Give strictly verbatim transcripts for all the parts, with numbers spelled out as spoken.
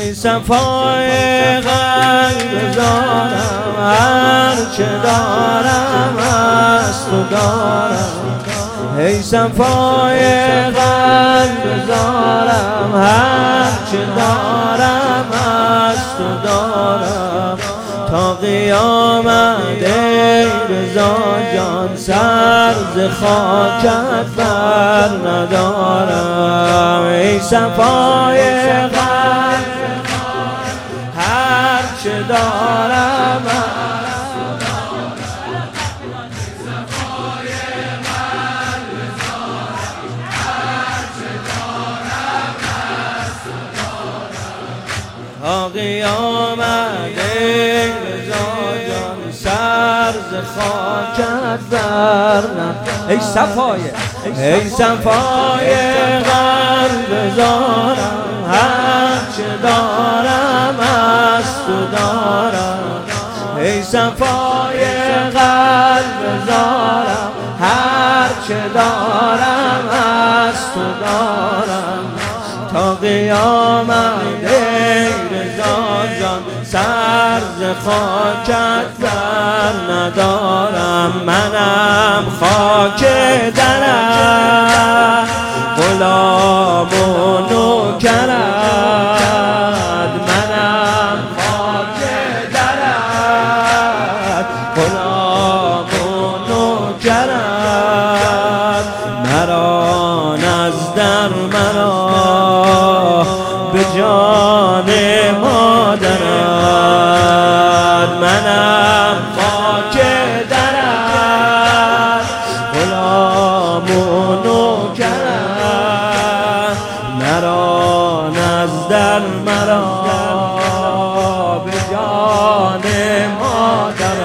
ای صفای قلب زارم، هر چه دارم از تو دارم. ای صفای قلب زارم، هر چه دارم از تو دارم. تا قیامت ای رضا جان، سر ز خاکت بر ندارم. ای صفای قلب هر چه دارم تا قیامت ای رضا جان، سر ز خاکت بر ندارم. ای صفای ای صفای قلب زارم، هر چه دارم از تو دارم. ای صفای قلب زارم، هر چه دارم از تو دارم. تا قیامت ای رضا جان، سر ز خاکت بر ندارم. منم خاک درت، غلام و نوکرت. منم خاک درت، غلام و نوکرت. مرا نزدر مرا به جان مادرت. منم خاک درت، غلام و نوکرت. مرا نزدر مرا به جان مادرت.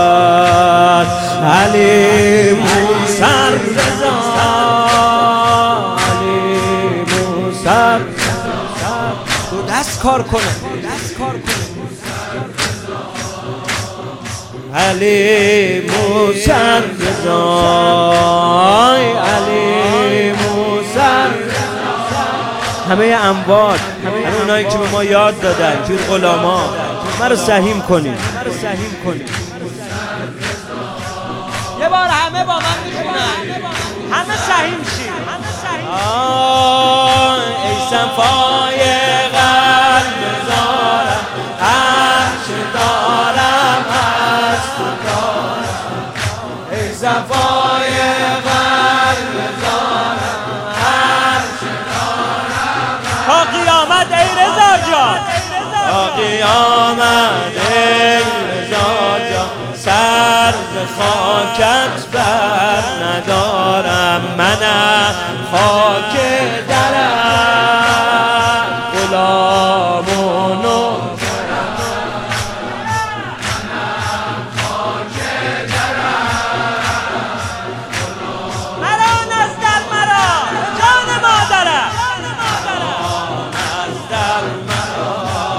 علی موسر رضا، علی موسر دو دست کار کنه، دست کار کنه. علی موسر رضا، علی موسر. همه اموات، همه اونایی که به ما یاد دادن، پیر غلاما، ما رو سهیم کنید، ما رو سهیم کنید. یه بار همه با من میخونن، همه سهیم شید، همه سهیم شید. ای صفای قلب زارم، هر چه دارم از تو دارم. ای صفای قلب زارم، هر چه دارم تا قیامت ای رضا جان، تا قیامت ای رضا جان، سر ز خاکت بر ندارم. منم خاک درت، غلام و نوکرت. منم خاک درت، مرا نزدر مرا جان مادرت. نزدر مرا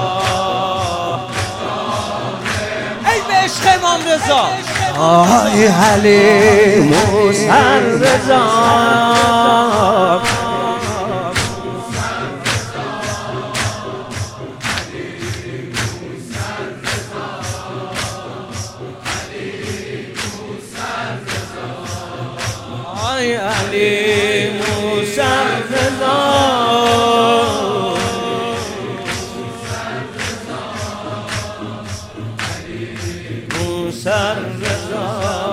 ای به عشق امام رضا. آی علی موسر رضا، آی علی موسر رضا. موسر رضا،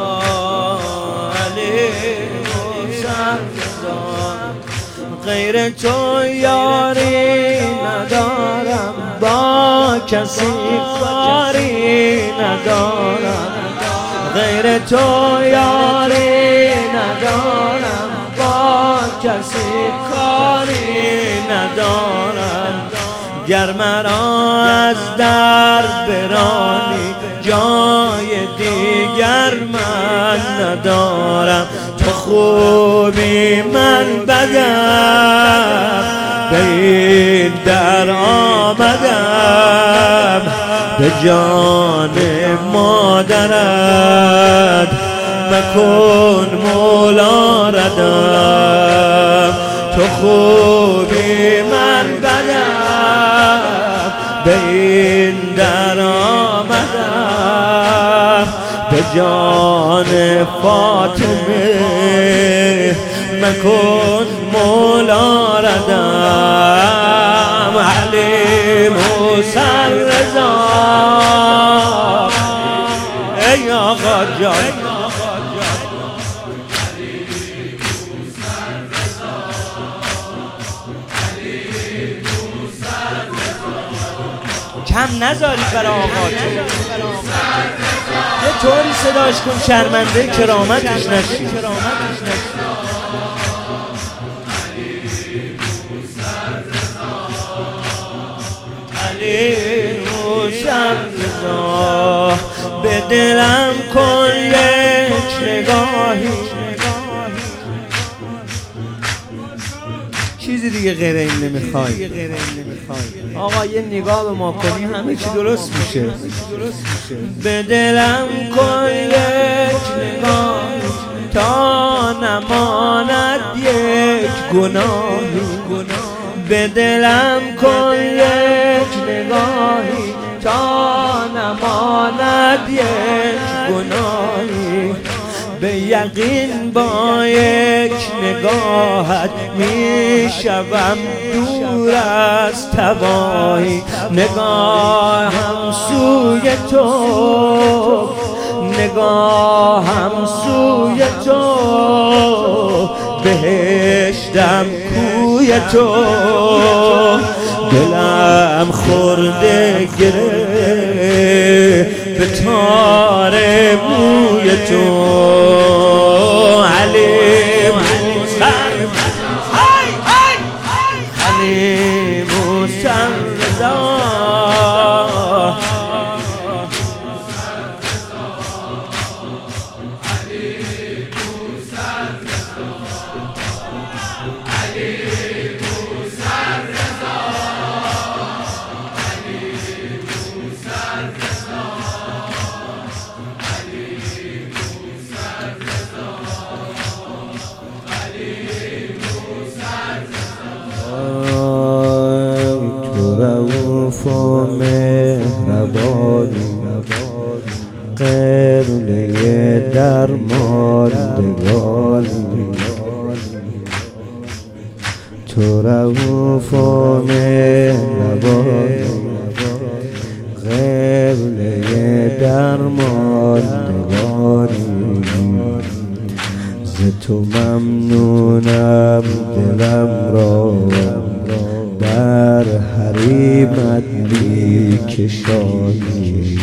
علی موسر رضا. غیر تو یاری ندارم، با کسی کاری ندارم. غیر تو یاری ندارم، با کسی کاری ندارم. گر مرا از در برانی، جای دیگر من ندارم. تو خوبی من بدم، به این در آمدم. به جان مادرت مکن مولا ردم. تو خوبی من بدم، به این در آمدم به جان فاطمه مکن مولا ردم علی موسی رضا ای آقا جان کم نذاری برای آقا تو یه طوری صداش کن شرمنده کرامتش نشی علی موسی رضا به دلم کن یک نگاهی چیزی دیگه غیر این نمیخوای آقا یه نگاه به ما کنی همه چی درست میشه به دلم کن یک نگاه تا نماند یک گناهی به دلم کن یک نگاهی تا نماند یک گناهی به یقین با یک نگاهت می شوم دور از تباهی نگاهم سوی تو نگاهم سوی تو بهشتم کوی تو دلم خورده گره به تار موی تو علی موسی علی موسی رضا رؤوف و مهربانی قبله درماندگانی تو رؤوف و مهربانی قبله درماندگانی ز تو ممنونم دلم را در حریمت بی کشانی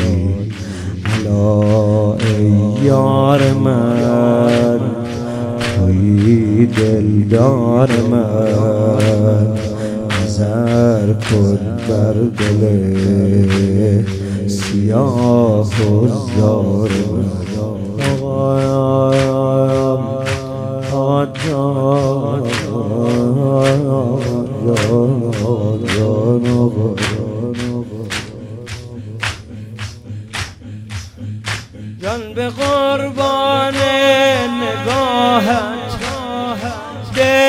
الا ای یار من تویی دلدار من نظر کن بر دل سیاه و زار من آقایم